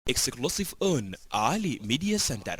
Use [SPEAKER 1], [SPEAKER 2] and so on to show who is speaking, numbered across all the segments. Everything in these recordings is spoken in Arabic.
[SPEAKER 1] exclusive on Ali Media Center.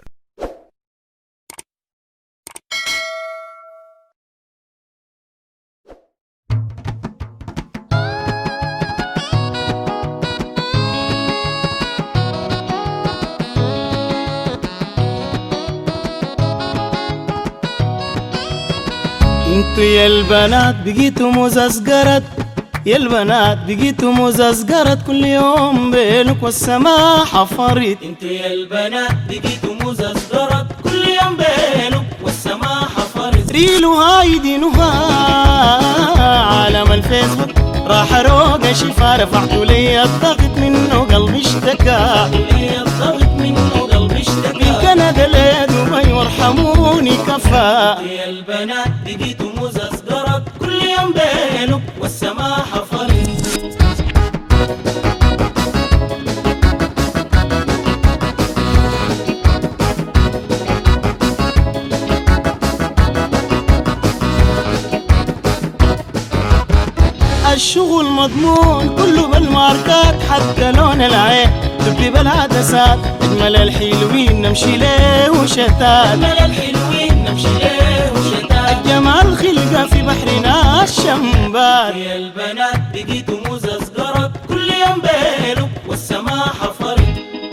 [SPEAKER 2] انتو يا البنات بقيتوا مززقرت، يا البنات بقيتوا مززقرت، كل يوم بينك والسما حفرت.
[SPEAKER 3] انتو يا البنات بقيتوا مززقرت، كل يوم بينك والسما حفرت.
[SPEAKER 2] ريلو هايدي نها عالم الفيسبوك راح اروق شفا، رفعتوا لي الضغط منه قلبي اشتكى، من كندا لدبي وارحموني كفى.
[SPEAKER 3] يا البنات بقيتوا مززقرت، كل يوم بينك والسما حفرت.
[SPEAKER 2] الشغل مضمون كله بالماركات، حتى لون العين تبدي بالعدسات. اجمل الحلوين نمشي ليه وشتات،
[SPEAKER 3] اجمل الحلوين نمشي ليه وشتات.
[SPEAKER 2] الجمال خلقه في بحرنا الشمبات.
[SPEAKER 3] يا البنات بقيتوا مززقرت، كل يوم بينك والسما حفرت.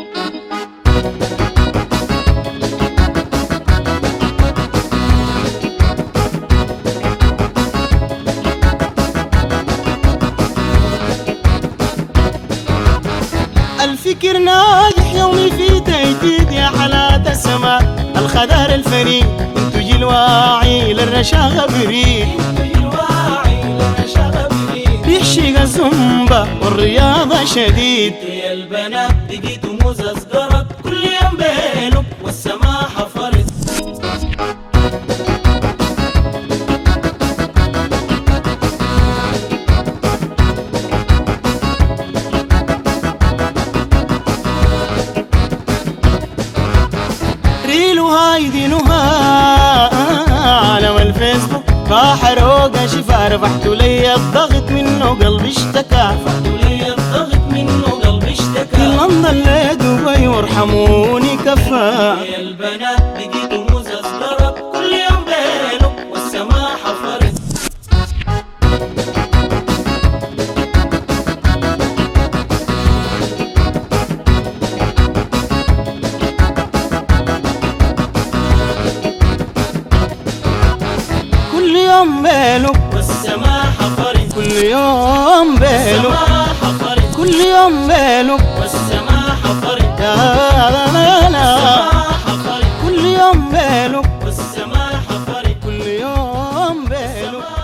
[SPEAKER 2] الفكر ناجح يومي في تجديد، يا حالات السماء الخضار الفريد. انتو جيل واعي للرشاقة بريد، بيحشق الزنبة والرياضة شديد.
[SPEAKER 3] يا البنات بقيتوا مززقرت، كل يوم بينك والسما حفرت.
[SPEAKER 2] ريلو هايدي نها عالم الفيسبوك راح اروق شفا، رفعتوا لي الضغط منه قلبي اشتكى، في لندن لدبي وارحموني كفى.
[SPEAKER 3] يا البنات بقيتوا مززقرت، كل يوم بينك والسما حفرت.
[SPEAKER 2] كل يوم بينك
[SPEAKER 3] والسما حفرت،
[SPEAKER 2] كل يوم بينك
[SPEAKER 3] والسما حفرت،
[SPEAKER 2] كل يوم بينك
[SPEAKER 3] والسما حفرت.
[SPEAKER 2] يا لا لا
[SPEAKER 3] والسما حفرت،
[SPEAKER 2] كل يوم بينك
[SPEAKER 3] والسما حفرت.
[SPEAKER 2] كل يوم بينك.